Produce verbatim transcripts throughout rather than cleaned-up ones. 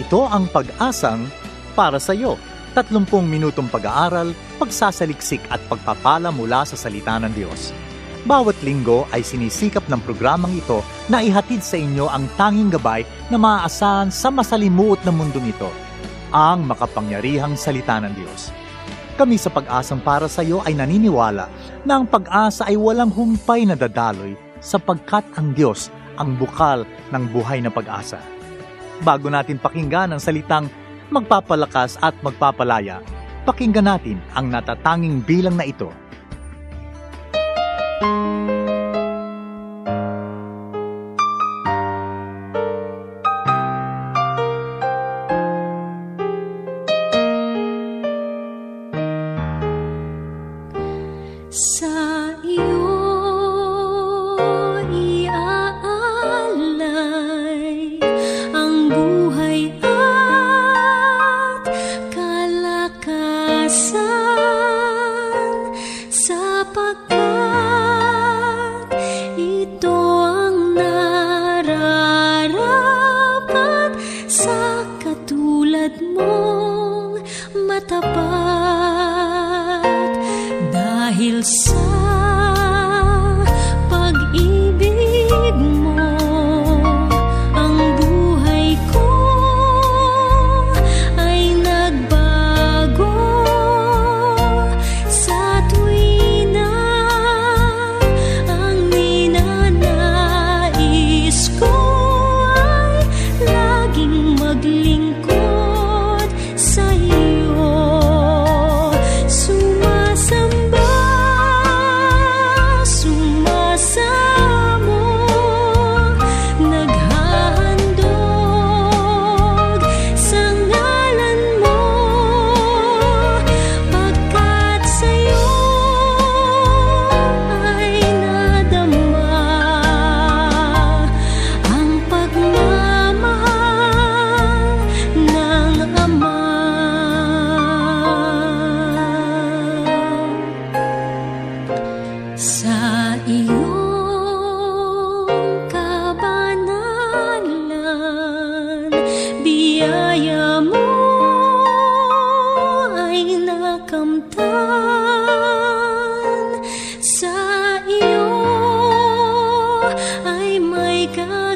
Ito ang Pag-asang para sa iyo. tatlumpung minutong pag-aaral, pagsasaliksik at pagpapala mula sa salita ng Diyos. Bawat linggo ay sinisikap ng programang ito na ihatid sa inyo ang tanging gabay na maaasahan sa masalimuot na mundong ito, ang makapangyarihang salita ng Diyos. Kami sa Pag-asang para sa iyo ay naniniwala na ang pag-asa ay walang humpay na dadaloy sapagkat ang Diyos ang bukal ng buhay na pag-asa. Bago natin pakinggan ang salitang magpapalakas at magpapalaya, pakinggan natin ang natatanging bilang na ito. Sa iyo iaalay ang buhay at kalakasan, sapagkat ito ang nararapat sa katulad mong matapat. Dahil sa pag-ibig mo, ang buhay ko ay nagbago. Sa tuwina ang ninanais ko ay laging maglingkod sa iyo. Sumasamba sa iyong kabanalan, biyaya mo ay nakamtan. Sa iyo ay may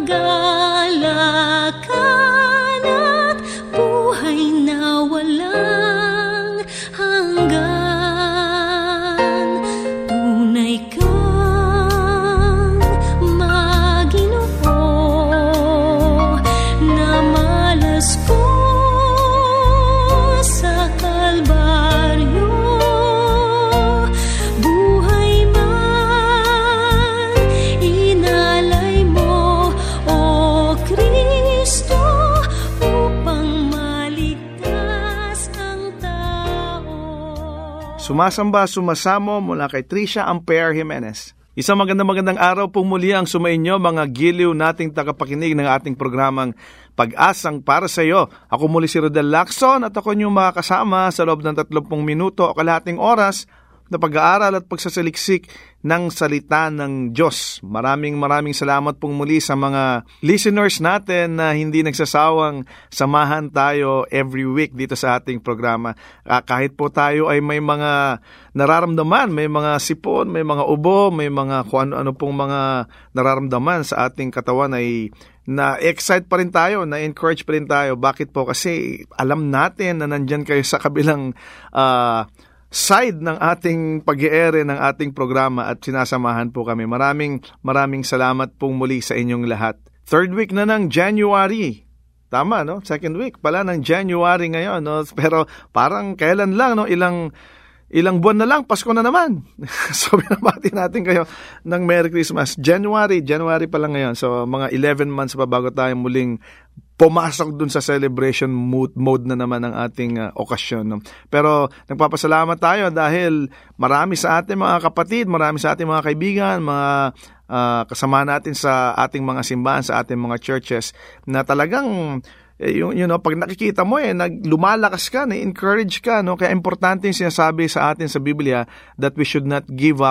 kagalakan at buhay na walang hanggan. Sumasamba, sumasamo mula kay Tricia Ampere Jimenez. Isang magandang magandang araw pong muli ang sumainyo mga giliw nating tagapakinig ng ating programang Pag-asang para sa iyo. Ako muli si Rodel Lacson at ako niyong makakasama sa loob ng tatlumpung minuto o kalahating oras na pag-aaral at pagsasaliksik ng salita ng Diyos. Maraming maraming salamat pong muli sa mga listeners natin na hindi nagsasawang samahan tayo every week dito sa ating programa. Uh, kahit po tayo ay may mga nararamdaman, may mga sipon, may mga ubo, may mga kung ano-ano pong mga nararamdaman sa ating katawan ay na-excite pa rin tayo, na-encourage pa rin tayo. Bakit po? Kasi alam natin na nandyan kayo sa kabilang uh, side ng ating pag-i-ere ng ating programa at sinasamahan po kami. Maraming maraming salamat pong muli sa inyong lahat. Third week na ng January. Tama, no? Second week pala ng January ngayon, no? Pero parang kailan lang, no? Ilang ilang buwan na lang, Pasko na naman. So, binabati natin kayo ng Merry Christmas. January, January pa lang ngayon. So, mga eleven months pa bago tayo muling pumasok dun sa celebration mood, mode na naman ng ating uh, okasyon. No? Pero nagpapasalamat tayo dahil marami sa ating mga kapatid, marami sa ating mga kaibigan, mga uh, kasama natin sa ating mga simbahan, sa ating mga churches na talagang eh, yung, you know, pag nakikita mo eh, nag, lumalakas ka, na-encourage ka. No? Kaya importante yung sinasabi sa atin sa Biblia that we should not give up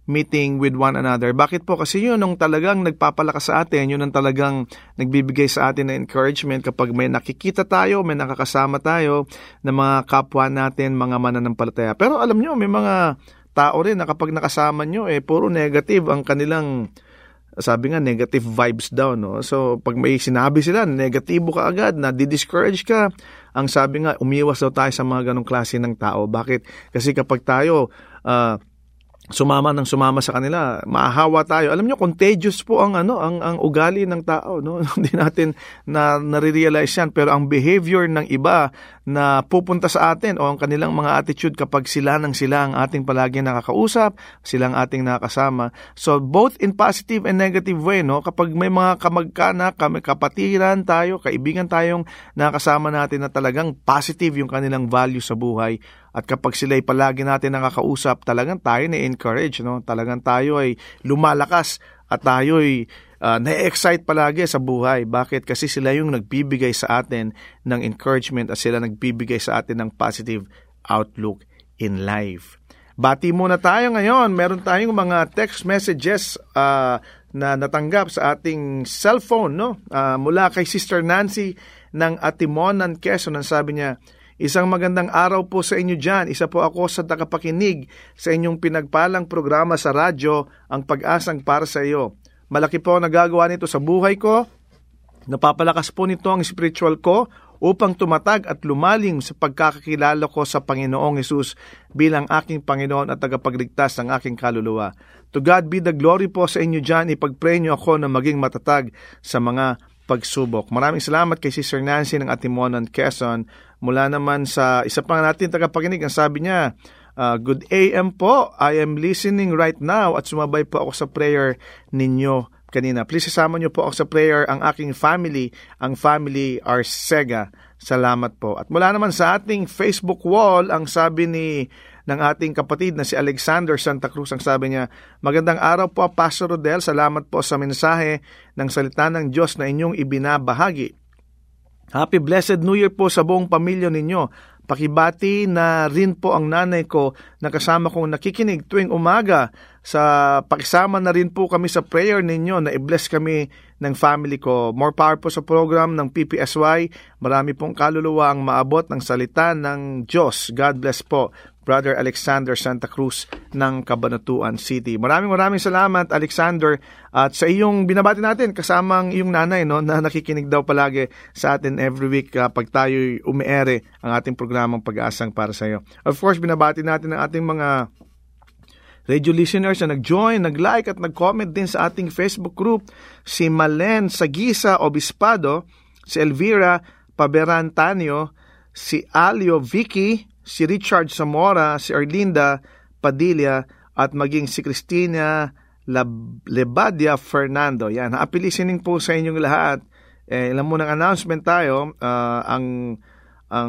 meeting with one another. Bakit po? Kasi yun ang talagang nagpapalakas sa atin, yun ang talagang nagbibigay sa atin ng encouragement kapag may nakikita tayo, may nakakasama tayo na mga kapwa natin, mga mananampalataya. Pero alam nyo, may mga tao rin na kapag nakasama nyo, eh, puro negative ang kanilang, sabi nga, negative vibes daw, no? So, pag may sinabi sila, negatibo ka agad, na di-discourage ka, ang sabi nga, umiwas daw tayo sa mga ganong klase ng tao. Bakit? Kasi kapag tayo, uh, sumama ng sumama sa kanila, maahawa tayo. Alam nyo, contagious po ang ano, ang ang ugali ng tao, no? Hindi natin na nare-realize yan, pero ang behavior ng iba na pupunta sa atin o ang kanilang mga attitude kapag sila nang sila ang ating palagi nakakausap, sila ang ating nakakasama. So both in positive and negative way, no? Kapag may mga kamag-anak, kami kapatiran tayo, kaibigan tayong nakakasama natin na talagang positive yung kanilang value sa buhay. At kapag sila ay palagi natin nakakausap, talagang tayo na-encourage, no? Talagang tayo ay lumalakas at tayo ay uh, na-excite palagi sa buhay. Bakit? Kasi sila yung nagbibigay sa atin ng encouragement at sila nagbibigay sa atin ng positive outlook in life. Bati muna tayo ngayon. Meron tayong mga text messages uh, na natanggap sa ating cellphone, no? Uh, mula kay Sister Nancy ng Atimonan, Quezon. Ang sabi niya, isang magandang araw po sa inyo dyan. Isa po ako sa takapakinig sa inyong pinagpalang programa sa radyo, ang Pag-asang para sa iyo. Malaki po ang nagagawa nito sa buhay ko. Napapalakas po nito ang spiritual ko upang tumatag at lumalim sa pagkakakilala ko sa Panginoong Hesus bilang aking Panginoon at tagapagligtas ng aking kaluluwa. To God be the glory po sa inyo dyan. Ipag-pray niyo ako na maging matatag sa mga pagsubok. Maraming salamat kay Sister Nancy ng Atimonan, Quezon. Mula naman sa isa pang natin tagapakinig, ang sabi niya, uh, good A M po, I am listening right now at sumabay po ako sa prayer ninyo kanina. Please isama niyo po ako sa prayer ang aking family, ang family Arcega. Salamat po. At mula naman sa ating Facebook wall, ang sabi ni ng ating kapatid na si Alexander Santa Cruz, ang sabi niya, magandang araw po Pastor Rodel, salamat po sa mensahe ng salita ng Diyos na inyong ibinabahagi. Happy Blessed New Year po sa buong pamilya ninyo. Pakibati na rin po ang nanay ko na kasama kong nakikinig tuwing umaga. Sa pakisama na rin po kami sa prayer ninyo na i-bless kami ng family ko. More power po sa program ng P P S Y. Marami pong kaluluwa ang maabot ng salita ng Diyos. God bless po. Brother Alexander Santa Cruz ng Cabanatuan City. Maraming maraming salamat, Alexander, at sa iyong binabati natin kasamang iyong nanay, no, na nakikinig daw palagi sa atin every week kapag tayo'y umiere ang ating programang Pag-asang para sa iyo. Of course, binabati natin ang ating mga radio listeners na nag-join, nag-like at nag-comment din sa ating Facebook group. Si Malen Sagisa Obispado, si Elvira Paberantanio, si Alio Vicky, si Richard Zamora, si Arlinda Padilla, at maging si Cristina Lab- Lebadia Fernando. Yan, happy listening po sa inyong lahat. Eh, ilan mo ng announcement tayo, uh, ang ang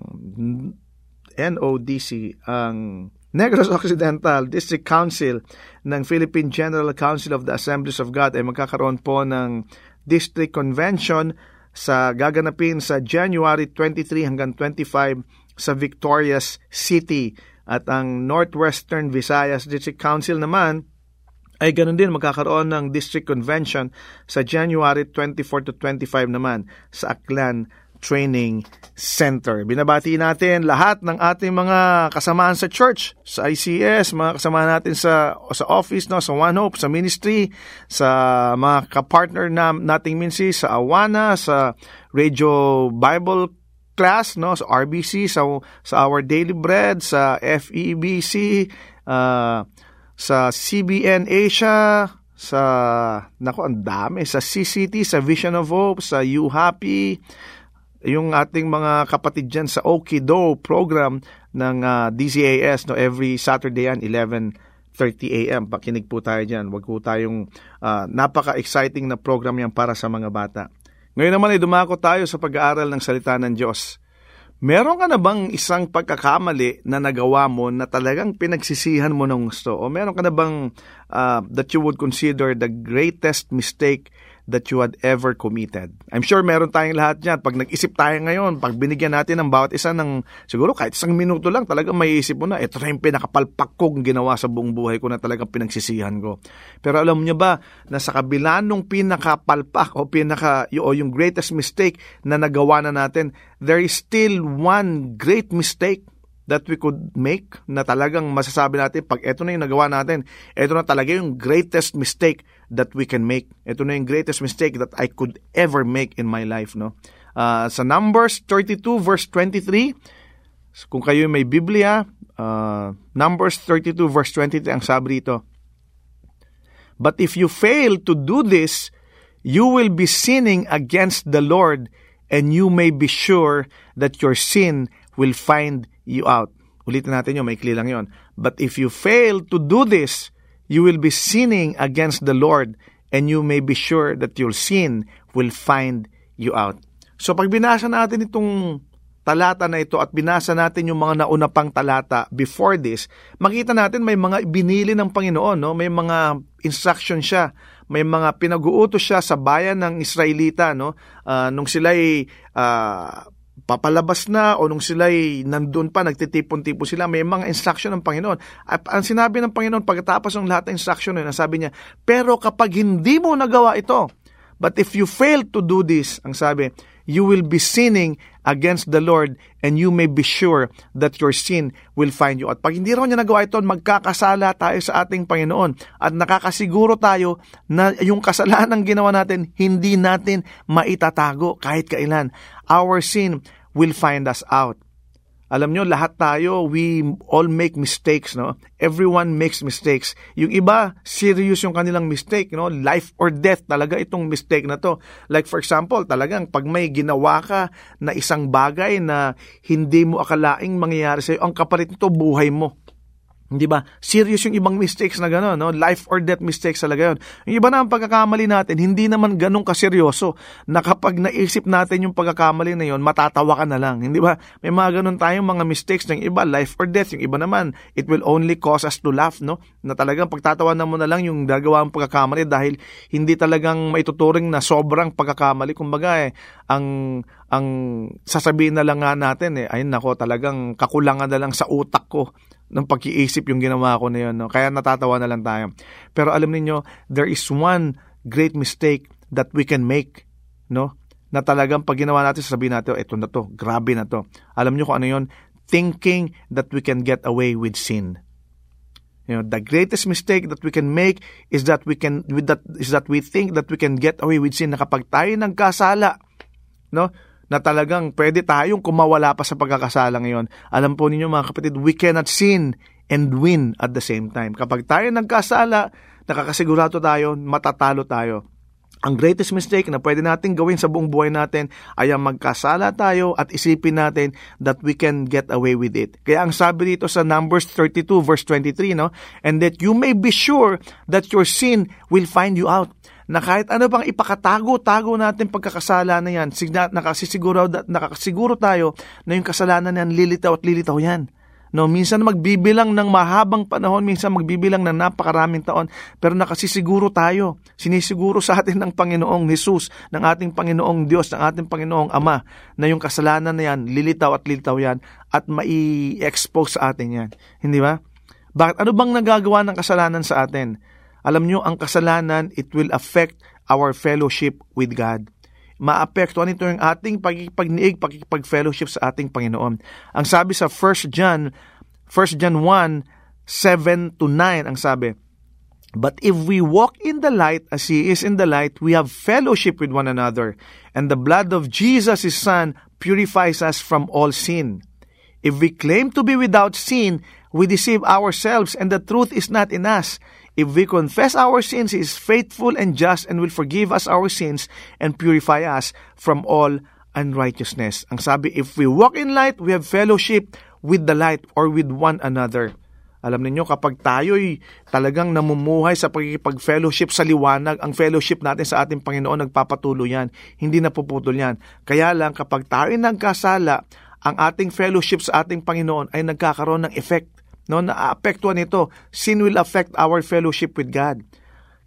N O D C, ang Negros Occidental District Council ng Philippine General Council of the Assemblies of God ay magkakaroon po ng District Convention sa gaganapin sa January twenty-three hanggang twenty-five sa Victorias City. At ang Northwestern Visayas District Council naman ay ganoon din, magkakaroon ng District Convention sa January twenty-four to twenty-five naman sa Aklan Training Center. Binabati natin lahat ng ating mga kasamaan sa church, sa I C S, mga kasamaan natin sa sa office, no, sa One Hope, sa ministry, sa mga kapartner na nating ministry, sa Awana, sa Radio Bible Class, no, sa R B C, sa sa Our Daily Bread, sa F E B C, uh, sa C B N Asia, sa nako ang dami, sa C C T, sa Vision of Hope, sa You Happy, yung ating mga kapatid dyan sa Okido program ng uh, D C A S, no, every Saturday yan, eleven thirty a m Pakinig po tayo dyan. Wag po tayong uh, napaka-exciting na program yan para sa mga bata. Ngayon naman ay dumako tayo sa pag-aaral ng salita ng Diyos. Meron ka na bang isang pagkakamali na nagawa mo na talagang pinagsisihan mo ng gusto? O meron ka na bang uh, that you would consider the greatest mistake that you had ever committed. I'm sure meron tayong lahat yan. Pag nag-isip tayo ngayon, pag binigyan natin ng bawat isa ng, siguro kahit isang minuto lang, talagang may isip mo na, ito na yung pinakapalpak kong ginawa sa buong buhay ko na talagang pinagsisihan ko. Pero alam niyo ba, na sa kabila nung pinakapalpak o, pinaka, o yung greatest mistake na nagawa na natin, there is still one great mistake that we could make, na talagang masasabi natin, pag ito na yung nagawa natin, ito na talaga yung greatest mistake that we can make. Ito na yung greatest mistake that I could ever make in my life. No? Uh, sa Numbers thirty-two verse twenty-three, kung kayo may Biblia, uh, Numbers thirty-two verse twenty-three, ang sabi dito, "But if you fail to do this, you will be sinning against the Lord, and you may be sure that your sin will find you out." Ulitin natin yun, maikli lang yun. "But if you fail to do this, you will be sinning against the Lord, and you may be sure that your sin will find you out." So pag binasa natin itong talata na ito at binasa natin yung mga nauna pang talata before this, makita natin may mga binili ng Panginoon, no? May mga instruction siya, may mga pinag-uutos siya sa bayan ng Israelita, no? Uh, nung sila'y uh, papalabas na o nung sila'y nandun pa, nagtitipon-tipon sila, may mga instruction ng Panginoon. At ang sinabi ng Panginoon, pagkatapos ng lahat ng instruction na sabi niya, pero kapag hindi mo nagawa ito, but if you fail to do this, ang sabi, you will be sinning against the Lord, and you may be sure that your sin will find you. At pag hindi raw niya nagawa ito, magkakasala tayo sa ating Panginoon. At nakakasiguro tayo na yung kasalanan ginawa natin, hindi natin maitatago kahit kailan. Our sin will find us out. Alam nyo, lahat tayo, we all make mistakes, no? Everyone makes mistakes. Yung iba, serious yung kanilang mistake, no? Life or death talaga itong mistake na to. Like for example, talagang pag may ginawa ka na isang bagay na hindi mo akalaing mangyayari sa'yo, ang kapalit nito, buhay mo. Hindi ba? Serious yung ibang mistakes na gano'n, no? Life or death mistakes talaga yun. Yung iba na ang pagkakamali natin, hindi naman ganun kaseryoso na kapag naisip natin yung pagkakamali na yun, matatawa ka na lang. Hindi ba? May mga ganun tayong mga mistakes ng iba, life or death. Yung iba naman, it will only cause us to laugh, no? Na talagang pagtatawanan mo na lang yung gagawa ng pagkakamali dahil hindi talagang maituturing na sobrang pagkakamali. Kumbaga eh, ang ang sasabihin na lang nga natin eh, ayun nako, talagang kakulangan na lang sa utak ko ng pag-iisip yung ginawa ko na yun, no? Kaya natatawa na lang tayo. Pero alam niyo, there is one great mistake that we can make, no? Na talagang pag ginawa natin, sasabihin natin, ito na to, grabe na to. Alam niyo kung ano yun? Thinking that we can get away with sin. You know, the greatest mistake that we can make is that we can with that is that we think that we can get away with sin, na kapag tayo nagkasala, no? Na talagang pwede tayong kumawala pa sa pagkakasala ngayon. Alam po ninyo mga kapatid, we cannot sin and win at the same time. Kapag tayo nagkasala, nakakasigurado tayo, matatalo tayo. Ang greatest mistake na pwede natin gawin sa buong buhay natin ay ang magkasala tayo at isipin natin that we can get away with it. Kaya ang sabi dito sa Numbers thirty-two verse twenty-three, no? And that you may be sure that your sin will find you out. Na kahit ano bang ipakatago-tago natin pagkakasala na yan, nakasisiguro, nakakasiguro tayo na yung kasalanan na yan, lilitaw at lilitaw yan. No, minsan magbibilang ng mahabang panahon, minsan magbibilang ng napakaraming taon, pero nakasisiguro tayo, sinisiguro sa atin ng Panginoong Jesus, ng ating Panginoong Diyos, ng ating Panginoong Ama, na yung kasalanan na yan, lilitaw at lilitaw yan, at mai-expose sa atin yan. Hindi ba? Bakit? Ano bang nagagawa ng kasalanan sa atin? Alam nyo, ang kasalanan, it will affect our fellowship with God. Maapektuhan ito yung ating pagkikipagniig, pagkikipag-fellowship sa ating Panginoon. Ang sabi sa First John, First John one, seven to nine, ang sabi, "But if we walk in the light as He is in the light, we have fellowship with one another, and the blood of Jesus, His Son, purifies us from all sin. If we claim to be without sin, we deceive ourselves, and the truth is not in us. If we confess our sins, He is faithful and just and will forgive us our sins and purify us from all unrighteousness." Ang sabi, if we walk in light, we have fellowship with the light or with one another. Alam niyo, kapag tayo'y talagang namumuhay sa pagkikipag-fellowship sa liwanag, ang fellowship natin sa ating Panginoon, nagpapatuloy yan. Hindi napuputol yan. Kaya lang, kapag tayo'y nagkasala, ang ating fellowship sa ating Panginoon ay nagkakaroon ng effect. No, naapektuhan nito. Sin will affect our fellowship with God.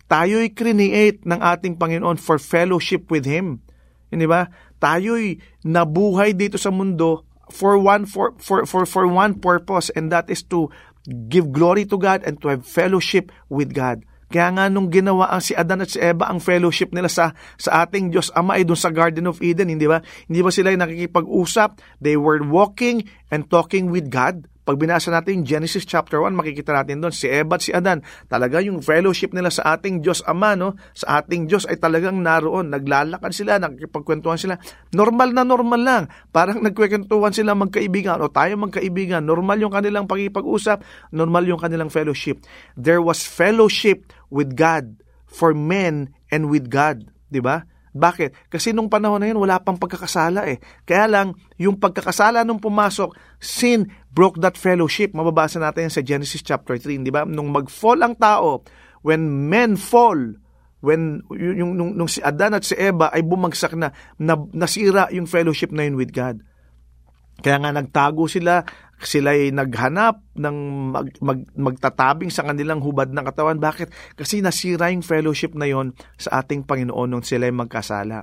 Tayo'y create ng ating Panginoon for fellowship with Him. Hindi ba? Tayo'y nabuhay dito sa mundo for one for for for for one purpose, and that is to give glory to God and to have fellowship with God. Kaya nga nung ginawa ang si Adan at si Eva, ang fellowship nila sa sa ating Diyos Ama ay doon sa Garden of Eden, hindi ba? Hindi ba sila nakikipag-usap? They were walking and talking with God. Pag binasa natin Genesis chapter one, makikita natin doon si Eva at si Adan. Talaga yung fellowship nila sa ating Diyos Ama, no? Sa ating Diyos ay talagang naroon. Naglalakad sila, nakikipagkwentuhan sila. Normal na normal lang. Parang nagkwentuhan sila magkaibigan o tayo magkaibigan. Normal yung kanilang pag-ipag-usap. Normal yung kanilang fellowship. There was fellowship with God for men and with God. Diba? Bakit? Kasi nung panahon na yun, wala pang pagkakasala eh. Kaya lang, yung pagkakasala nung pumasok, sin broke that fellowship. Mababasa natin sa Genesis chapter three, di ba? Nung mag-fall ang tao, when men fall, when yung, yung, nung si Adan at si Eva ay bumagsak na, na nasira yung fellowship na yun with God. Kaya nga nagtago sila, sila ay naghanap ng mag, mag, magtatabing sa kanilang hubad ng katawan. Bakit? Kasi nasira yung fellowship na yon sa ating Panginoon nung sila ay magkasala.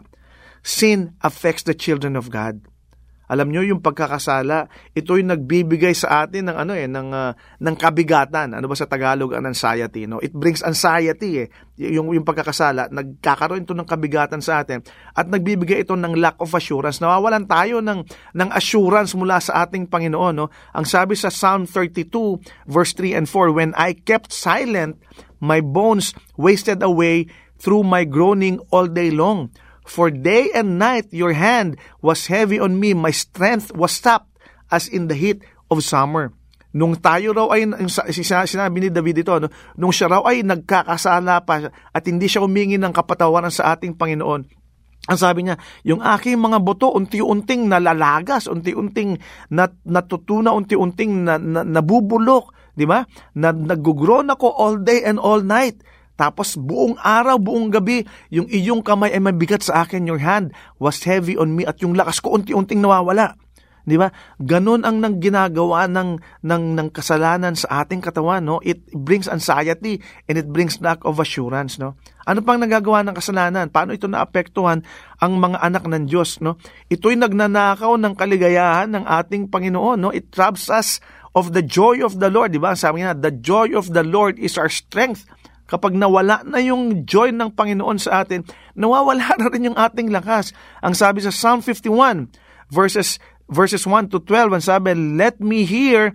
Sin affects the children of God. Alam nyo, yung pagkakasala, ito yung nagbibigay sa atin ng ano eh, ng uh, ng kabigatan. Ano ba sa Tagalog ang anxiety, no? It brings anxiety eh. Yung yung pagkakasala, nagkakaroon ito ng kabigatan sa atin at nagbibigay ito ng lack of assurance. Nawawalan tayo ng ng assurance mula sa ating Panginoon, no? Ang sabi sa Psalm thirty-two verse three and four, when I kept silent, my bones wasted away through my groaning all day long. For day and night your hand was heavy on me, my strength was sapped as in the heat of summer. Nung tayo raw ay, sinabi ni David ito, no? Nung siya raw ay nagkakasala pa at hindi siya humingi ng kapatawaran sa ating Panginoon, ang sabi niya, yung aking mga buto unti-unting nalalagas, unti-unting nat, natutuna, unti-unting na, na, nabubulok, di ba? Na, nag-groan ako all day and all night. Tapos buong araw, buong gabi, yung iyong kamay ay mabigat sa akin, your hand was heavy on me, at yung lakas ko unti-unting nawawala. Di ba? Ganon ang nang ginagawa ng, ng, ng kasalanan sa ating katawan, no? It brings anxiety and it brings lack of assurance, no? Ano pang nagagawa ng kasalanan? Paano ito naapektuhan ang mga anak ng Diyos, no? Ito'y nagnanakaw ng kaligayahan ng ating Panginoon, no? It robs us of the joy of the Lord, di ba? Sabi nga, the joy of the Lord is our strength. Kapag nawala na yung joy ng Panginoon sa atin, nawawala na rin yung ating lakas. Ang sabi sa Psalm fifty-one, verses verses one to twelve, ang sabi, let me hear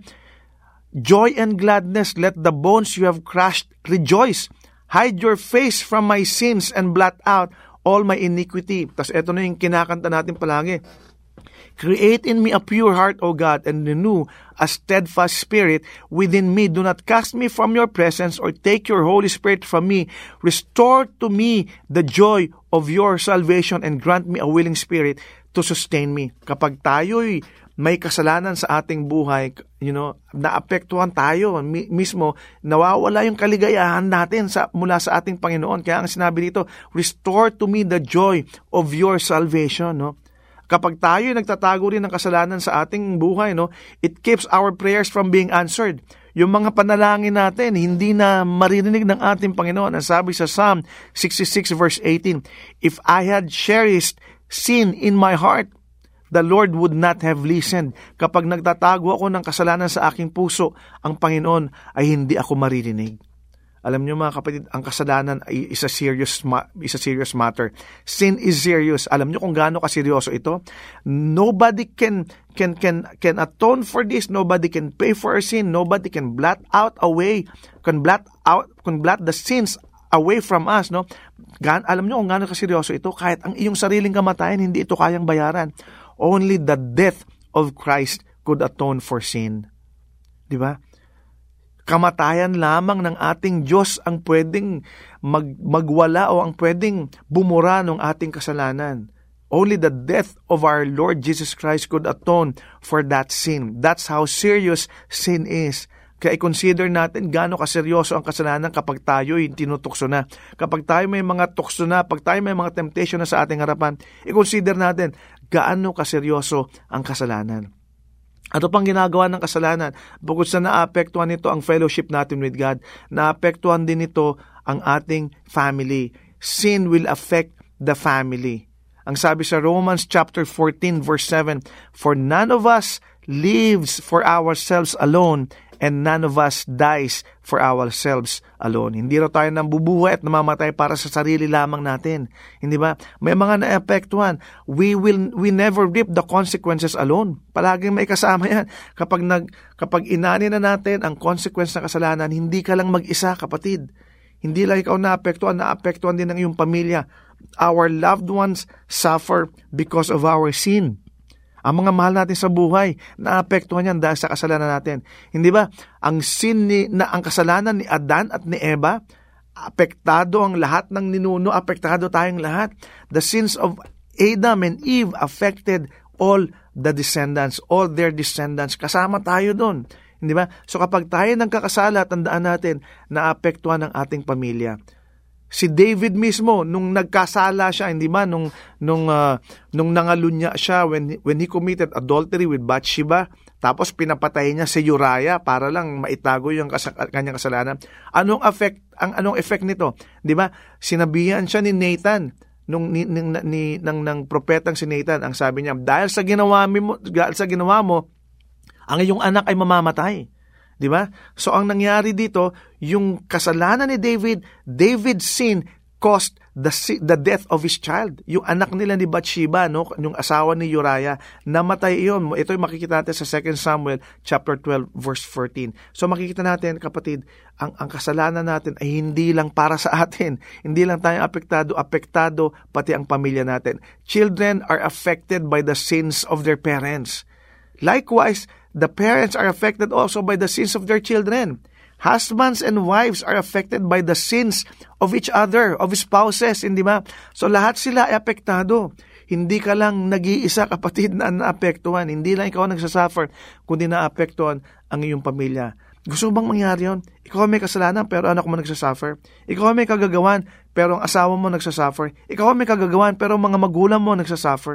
joy and gladness, let the bones you have crushed rejoice. Hide your face from my sins and blot out all my iniquity. Tapos eto na yung kinakanta natin palagi. Create in me a pure heart, O God, and renew a steadfast spirit within me. Do not cast me from your presence or take your Holy Spirit from me. Restore to me the joy of your salvation and grant me a willing spirit to sustain me. Kapag tayo'y may kasalanan sa ating buhay, you know, naapektuhan tayo mi- mismo, nawawala yung kaligayahan natin sa, mula sa ating Panginoon. Kaya ang sinabi dito, restore to me the joy of your salvation, no? Kapag tayo nagtatago rin ng kasalanan sa ating buhay, no, it keeps our prayers from being answered. Yung mga panalangin natin, hindi na maririnig ng ating Panginoon. Ang sabi sa Psalm sixty-six verse eighteen, if I had cherished sin in my heart, the Lord would not have listened. Kapag nagtatago ako ng kasalanan sa aking puso, ang Panginoon ay hindi ako maririnig. Alam niyo mga kapatid, ang kasalanan ay is a serious is a serious matter. Sin is serious. Alam niyo kung gaano kaseryoso ito? Nobody can can can can atone for this. Nobody can pay for our sin. Nobody can blot out away, can blot out, can blot the sins away from us, no? Gan, alam niyo kung gaano kaseryoso ito? Kahit ang iyong sariling kamatayan, hindi ito kayang bayaran. Only the death of Christ could atone for sin. Di ba? Kamatayan lamang ng ating Diyos ang pwedeng mag, magwala o ang pwedeng bumura ng ating kasalanan. Only the death of our Lord Jesus Christ could atone for that sin. That's how serious sin is. Kaya i-consider natin gaano kaseryoso ang kasalanan kapag tayo'y tinutukso na. Kapag tayo may mga tukso na, pag tayo may mga temptation na sa ating harapan, i-consider natin gaano kaseryoso ang kasalanan. Ano pang ginagawa ng kasalanan? Bukod sa naapektuhan nito ang fellowship natin with God, naapektuhan din ito ang ating family. Sin will affect the family. Ang sabi sa Romans chapter fourteen verse seven, "For none of us lives for ourselves alone, and none of us dies for ourselves alone." Hindi raw tayo nang bubuhay at namamatay para sa sarili lamang natin. Hindi ba? May mga naapektuhan. We will we never reap the consequences alone. Palaging may kasama yan. Kapag nag kapag inani na natin ang consequence ng kasalanan, hindi ka lang mag-isa, kapatid. Hindi lang ikaw naapektuhan, naapektuhan din ng iyong pamilya. Our loved ones suffer because of our sin. Ang mga mahal natin sa buhay, naapektuhan yan dahil sa kasalanan natin. Hindi ba? Ang sin ni, na ang kasalanan ni Adan at ni Eva, apektado ang lahat ng ninuno, apektado tayong lahat. The sins of Adam and Eve affected all the descendants, all their descendants. Kasama tayo doon. Hindi ba? So kapag tayo nagkakasala, tandaan natin, naapektuhan ang ating pamilya. Si David mismo, nung nagkasala siya, hindi ba, nung, nung, uh, nung nangalunya siya, when, when he committed adultery with Bathsheba, tapos pinapatay niya si Uriah para lang maitago yung kas- kanyang kasalanan. Anong effect, ang anong effect nito? Di ba? Sinabihan siya ni Nathan, nung ni, ni, ni, ng, ng propetang si Nathan, ang sabi niya, dahil sa ginawa mo, dahil sa ginawa mo, ang iyong anak ay mamamatay. Di ba? So ang nangyari dito, yung kasalanan ni David, David's sin caused the the death of his child. Yung anak nila ni Bathsheba, no, yung asawa ni Uriah, namatay iyon. Ito yung makikita natin sa Second Samuel chapter twelve verse fourteen. So makikita natin, kapatid, ang ang kasalanan natin ay hindi lang para sa atin. Hindi lang tayo apektado, apektado pati ang pamilya natin. Children are affected by the sins of their parents. Likewise, the parents are affected also by the sins of their children. Husbands and wives are affected by the sins of each other, of spouses, hindi ba? So lahat sila ay apektado. Hindi ka lang nag-iisa, kapatid, na naapektuhan. Hindi lang ikaw nagsasuffer, kundi naapektuhan ang iyong pamilya. Gusto mo bang mangyari yun? Ikaw may kasalanan, pero anak mo nagsasuffer. Ikaw may kagagawan, pero ang asawa mo nagsasuffer. Ikaw may kagagawan, pero mga magulang mo nagsasuffer.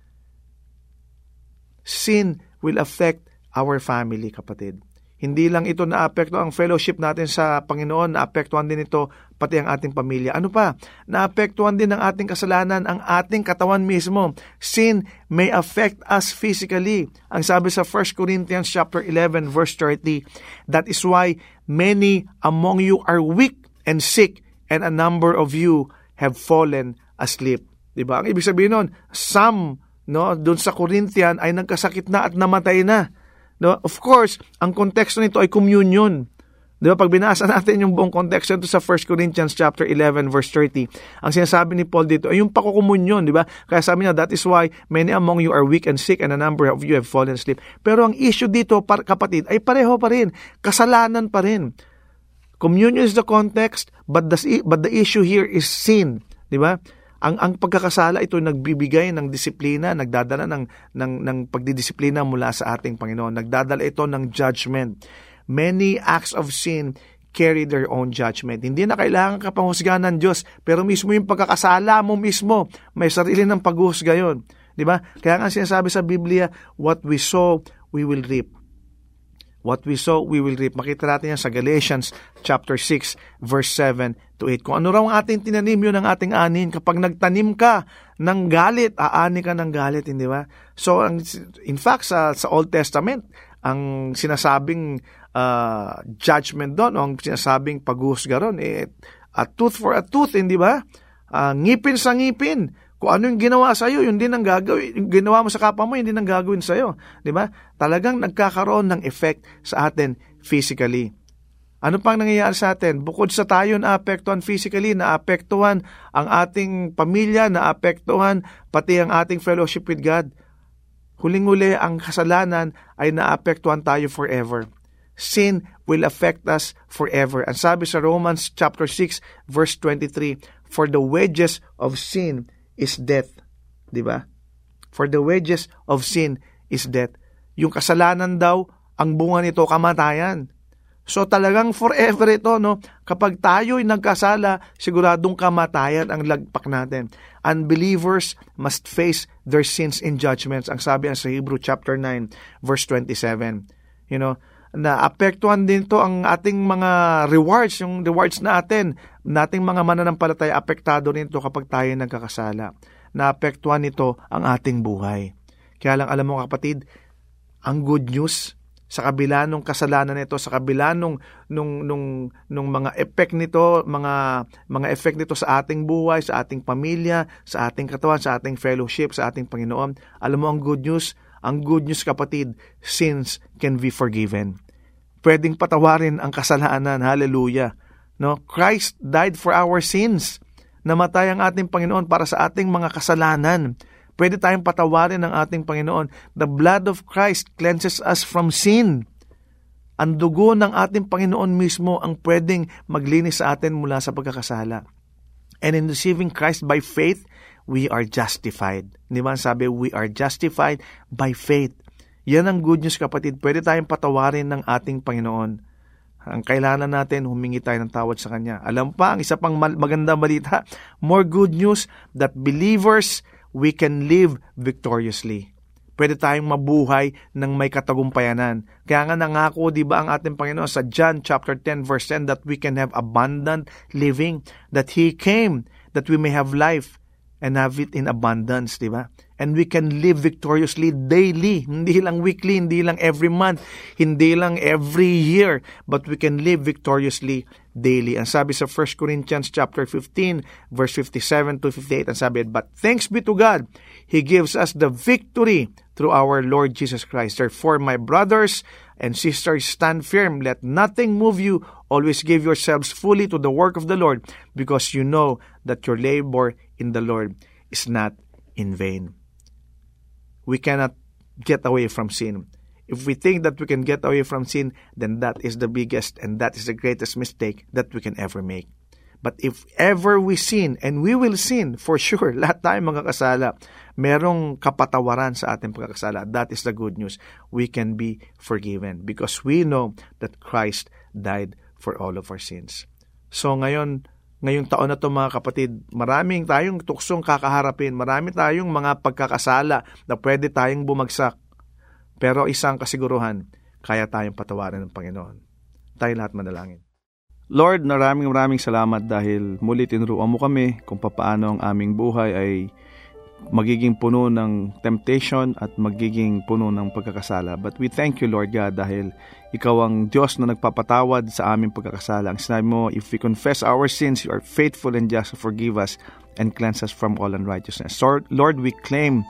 Sin will affect our family, kapatid. Hindi lang ito naapekto ang fellowship natin sa Panginoon, naapektuhan din ito pati ang ating pamilya. Ano pa? Naapektuhan din ng ating kasalanan ang ating katawan mismo. Sin may affect us physically. Ang sabi sa First Corinthians chapter eleven verse thirty, that is why many among you are weak and sick, and a number of you have fallen asleep. Diba? Ang ibig sabihin nun, some, no, doon sa Corinthian ay nagkasakit na at namatay na. No? Of course, ang konteksto nito ay communion. Di ba? Pag binasa natin yung buong konteksto ito sa First Corinthians chapter eleven verse thirty, ang sinasabi ni Paul dito ay yung pakukomunyon, di ba? Kaya sabi niya, that is why many among you are weak and sick, and a number of you have fallen asleep. Pero ang issue dito, par- kapatid, ay pareho pa rin. Kasalanan pa rin. Communion is the context, but the, but the issue here is sin. Di ba? Ang ang pagkakasala ito nagbibigay ng disiplina, nagdadala ng ng ng pagdidisiplina mula sa ating Panginoon. Nagdadala ito ng judgment. Many acts of sin carry their own judgment. Hindi na kailangan ka panghusgahan ng Diyos, pero mismo yung pagkakasala mo mismo, may sarili ng paghuhusga yun. Di ba? Kaya nga sinasabi sa Biblia, what we sow, we will reap. What we sow, we will reap. Makita natin yan sa Galatians chapter six, verse seven to eight. Kung ano raw ang ating tinanim, yun ang ating anin. Kapag nagtanim ka ng galit, aani ka ng galit, hindi ba? So, in fact, sa, sa Old Testament, ang sinasabing uh, judgment doon, o ang sinasabing paghuhusga ron, eh, a tooth for a tooth, hindi ba? Uh, ngipin sa ngipin. Kung ano yung ginawa sa'yo, yun din ang gagawin. Yung ginawa mo sa kapwa mo, yun din ang gagawin sa'yo. Di ba? Talagang nagkakaroon ng effect sa atin physically. Ano pang nangyayari sa atin? Bukod sa tayo naapektuhan physically, naapektuhan ang ating pamilya, naapektuhan pati ang ating fellowship with God. Huling-huli, ang kasalanan ay naapektuhan tayo forever. Sin will affect us forever. Ang sabi sa Romans chapter six, verse twenty-three, for the wages of sin is death. Di ba? For the wages of sin is death. Yung kasalanan daw, ang bunga nito, kamatayan. So talagang forever ito, no? Kapag tayo'y nagkasala, siguradong kamatayan ang lagpak natin. Unbelievers must face their sins in judgments. Ang sabi sa Hebrew chapter nine, verse twenty-seven. You know, na apektuhan din to ang ating mga rewards, yung rewards natin, nating mga mananampalataya, apektado rin to kapag tayo nagkakasala. Naapektuhan nito ang ating buhay. Kaya lang alam mo kapatid, ang good news, sa kabila nung kasalanan nito, sa kabila nung, nung, nung, nung mga effect nito, mga, mga effect nito sa ating buhay, sa ating pamilya, sa ating katawan, sa ating fellowship, sa ating Panginoon, alam mo ang good news, ang good news kapatid, sins can be forgiven. Pwedeng patawarin ang kasalanan. Hallelujah. No? Christ died for our sins. Namatay ang ating Panginoon para sa ating mga kasalanan. Pwede tayong patawarin ng ating Panginoon. The blood of Christ cleanses us from sin. Ang dugo ng ating Panginoon mismo ang pwedeng maglinis sa atin mula sa pagkakasala. And in receiving Christ by faith, we are justified. Di ba sabi, we are justified by faith. Yan ang good news kapatid. Pwede tayong patawarin ng ating Panginoon. Ang kailangan natin, humingi tayo ng tawad sa Kanya. Alam pa, ang isa pang maganda balita, more good news that believers, we can live victoriously. Pwede tayong mabuhay ng may katagumpayanan. Kaya nga nangako, di ba, ang ating Panginoon sa John chapter ten verse ten that we can have abundant living, that He came that we may have life and have it in abundance, di ba? And we can live victoriously daily, hindi lang weekly, hindi lang every month, hindi lang every year, but we can live victoriously daily. Ang sabi sa First Corinthians chapter fifteen, verse fifty-seven to fifty-eight, ang sabi, but thanks be to God, He gives us the victory through our Lord Jesus Christ. Therefore, my brothers and sisters, stand firm. Let nothing move you. Always give yourselves fully to the work of the Lord, because you know that your labor in the Lord is not in vain. We cannot get away from sin. If we think that we can get away from sin, then that is the biggest and that is the greatest mistake that we can ever make. But if ever we sin, and we will sin for sure, lahat tayo magkakasala, merong kapatawaran sa ating pagkakasala. That is the good news. We can be forgiven because we know that Christ died for all of our sins. So ngayon, ngayong taon na to mga kapatid, maraming tayong tuksong kakaharapin, marami tayong mga pagkakasala na pwede tayong bumagsak. Pero isang kasiguruhan, kaya tayong patawarin ng Panginoon. Tayo lahat manalangin. Lord, maraming maraming salamat dahil muli tinuruan mo kami kung papaano ang aming buhay ay magiging puno ng temptation at magiging puno ng pagkakasala. But we thank you, Lord God, dahil Ikaw ang Diyos na nagpapatawad sa aming pagkakasala. Ang sinabi mo, if we confess our sins, you are faithful and just to forgive us and cleanse us from all unrighteousness. So, Lord, we claim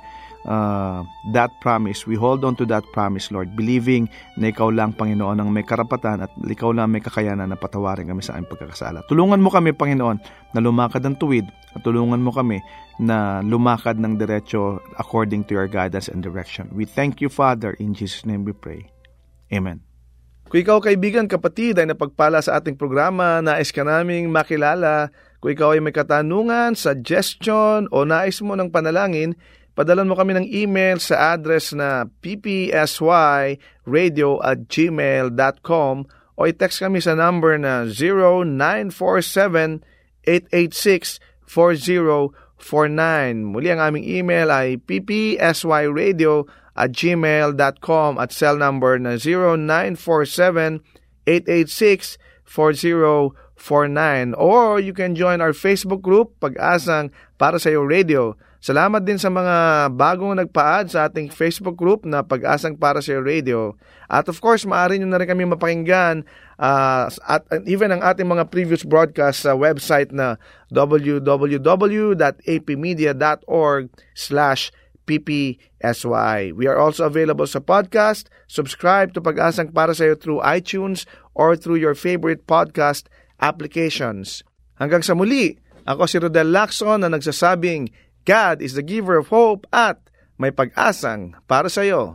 uh, that promise. We hold on to that promise, Lord, believing na Ikaw lang, Panginoon, ang may karapatan at Ikaw lang may kakayanan na patawarin kami sa aming pagkakasala. Tulungan mo kami, Panginoon, na lumakad ng tuwid at tulungan mo kami na lumakad ng diretso according to your guidance and direction. We thank you, Father. In Jesus' name we pray. Amen. Kung ikaw, kaibigan, kapatid, ay napagpala sa ating programa, nais ka naming makilala. Kung ikaw ay may katanungan, suggestion, o nais mo ng panalangin, padalan mo kami ng email sa address na p p s y radio at gmail dot com o i-text kami sa number na zero nine four seven eight eight six four zero four nine. Muli ang aming email ay p p s y radio at gmail dot com at cell number na zero nine four seven eight eight six four zero four nine. Or you can join our Facebook group, Pag-asang Para Sa'yo Radio. Salamat din sa mga bagong nagpa-add sa ating Facebook group na Pag-asang Para Sa'yo Radio. At of course, maaari nyo na rin kami mapakinggan uh, at even ang ating mga previous broadcast sa website na w w w dot a p media dot org slash p p s y. We are also available sa podcast. Subscribe to Pag-asang Para Sa'yo through iTunes or through your favorite podcast applications. Hanggang sa muli, ako si Rodel Lacson na nagsasabing, God is the giver of hope at may pag-asang para sa iyo.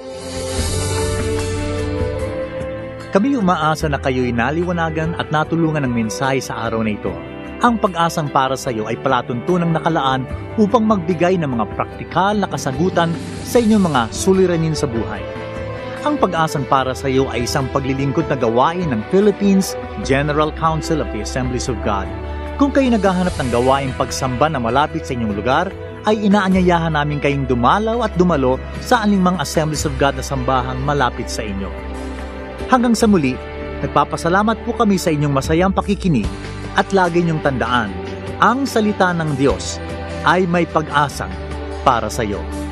Kami umaasa na kayo'y naliwanagan at natulungan ng mensahe sa araw na ito. Ang Pag-asang Para sa iyo ay palatuntunang nakalaan upang magbigay ng mga praktikal na kasagutan sa inyong mga suliranin sa buhay. Ang Pag-asang Para sa iyo ay isang paglilingkod na gawain ng Philippines General Council of the Assemblies of God. Kung kayo naghahanap ng gawaing pagsamba na malapit sa inyong lugar, ay inaanyayahan namin kayong dumalaw at dumalo sa anumang Assemblies of God na sambahang malapit sa inyo. Hanggang sa muli, nagpapasalamat po kami sa inyong masayang pakikinig at lagi niyong tandaan, ang salita ng Diyos ay may pag-asa para sa iyo.